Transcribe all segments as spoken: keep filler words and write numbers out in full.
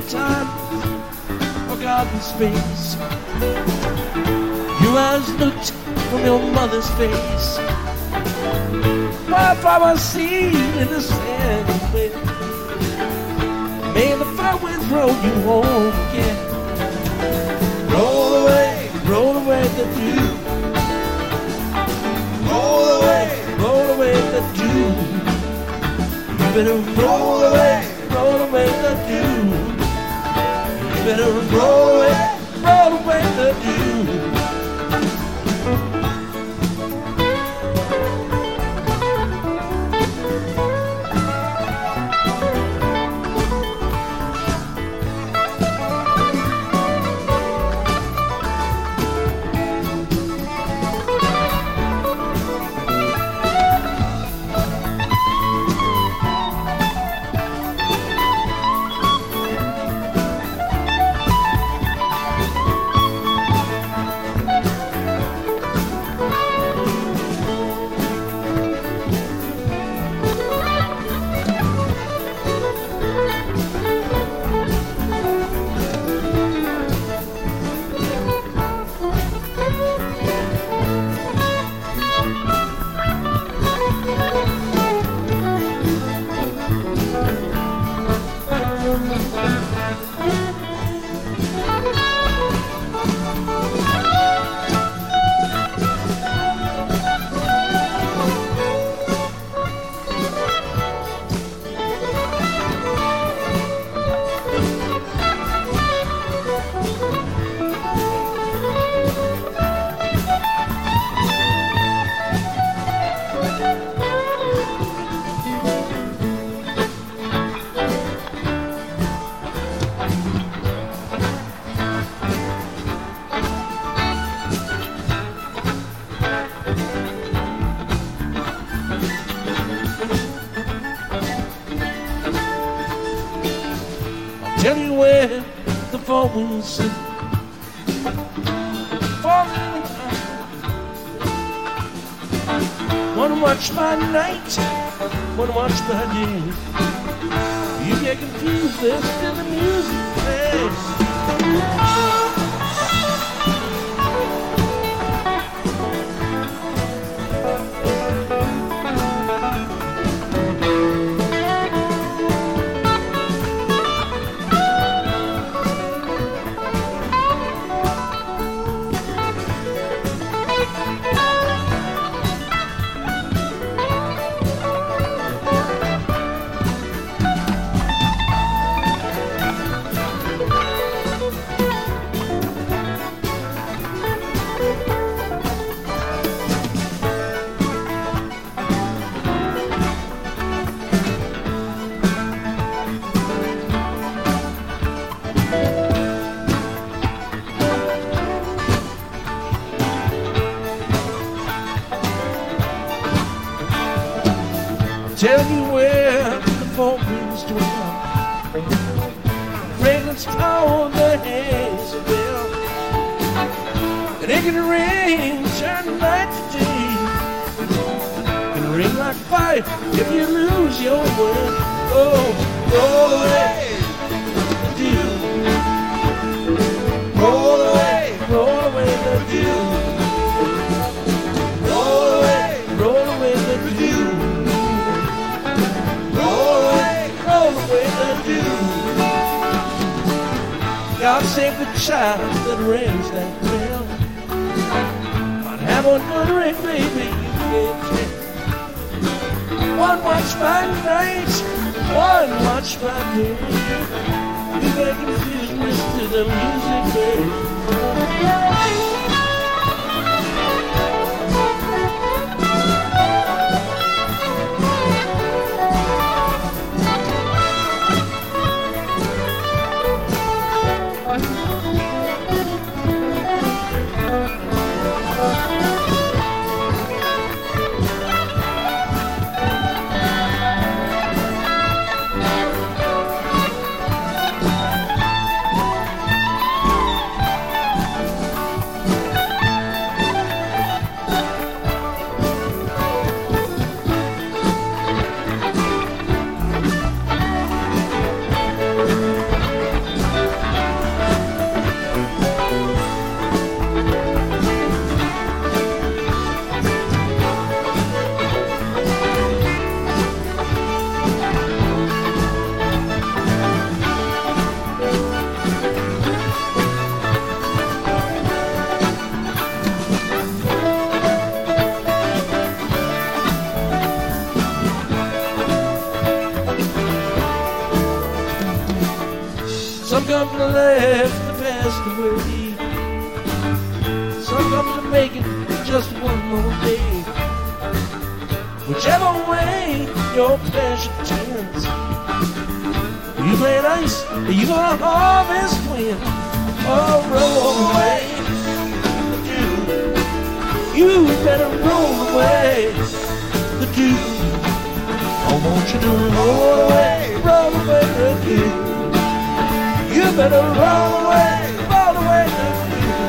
time forgotten space. Your eyes looked from your mother's face. My father seen in the sand. May the fire winds roll you home again. Roll away, roll away the dew. Roll away, roll away the dew. You better roll away, roll away the dew. You better roll away, roll away the dew. Tell you where the four winds sit. Falling. Wanna watch my night, wanna watch my day. You get confused, listen to the music plays. Tell you where the four winds dwell. Fragrance on the haze of bell. And it can rain, turn night to day. It can ring like fire if you lose your way. Oh, roll away the dew. Roll away, roll away the dew. Roll away, roll away the dew. God save the child that raised that bell. I'd have one good ring, baby, you can't tell. One watch my night, one watch my day. You get confused, mister, the music, baby. come to laugh the past away. Some come to make it just one more day. Whichever way your pleasure turns, you play nice, you gonna harvest wind or roll away. You better roll away the dew. I want you to roll away, roll away the dew. You better roll away, roll away the dew.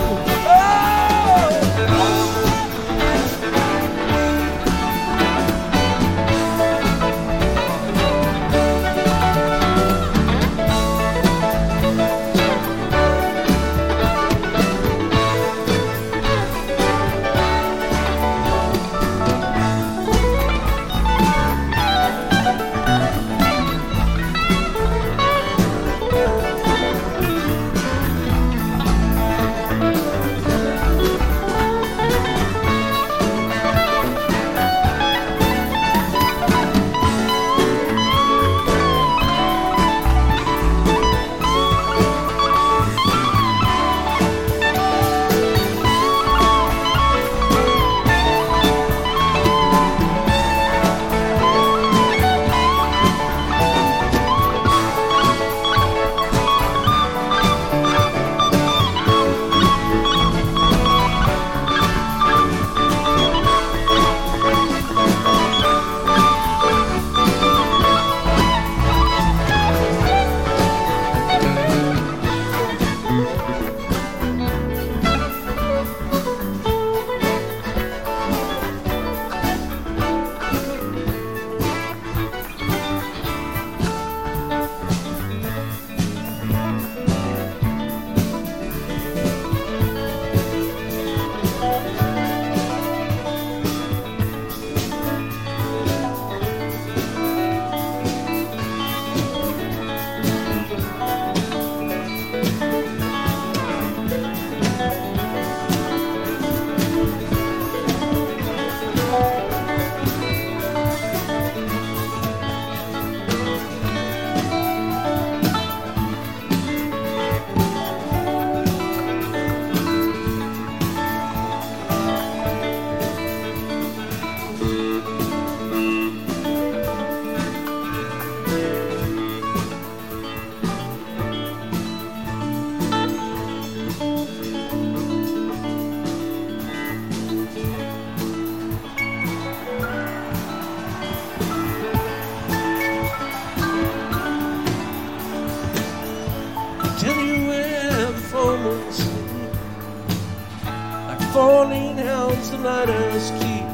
Falling hounds the lighters keep.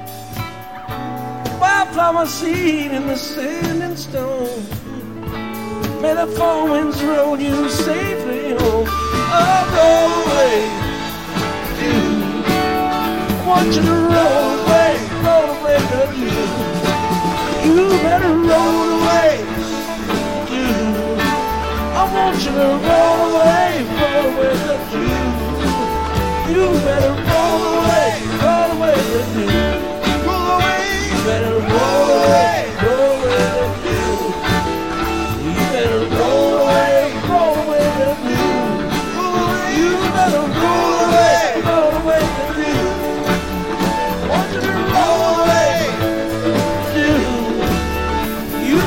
Wildflower seed in the sand and stone. May the four winds roll you safely home. Oh, roll away, dude. I want you to roll away, roll away, dude. You better roll away, dude. I want you to roll away, roll away, dude. You better roll away, roll away with me. Roll away. You better roll away, roll away with me. You better roll away, roll away with me. You better roll away, roll away with me. I want you to roll away, dude. You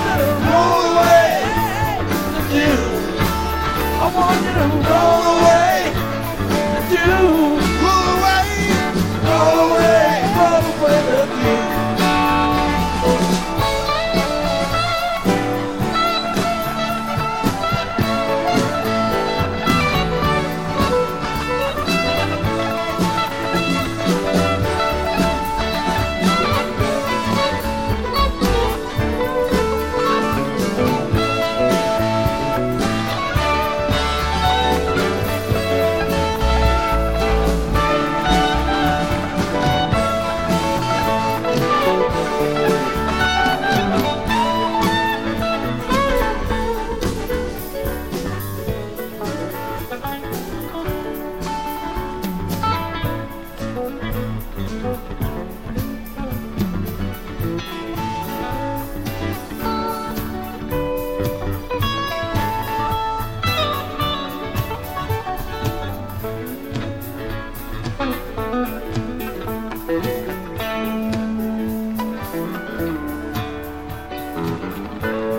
Thank you.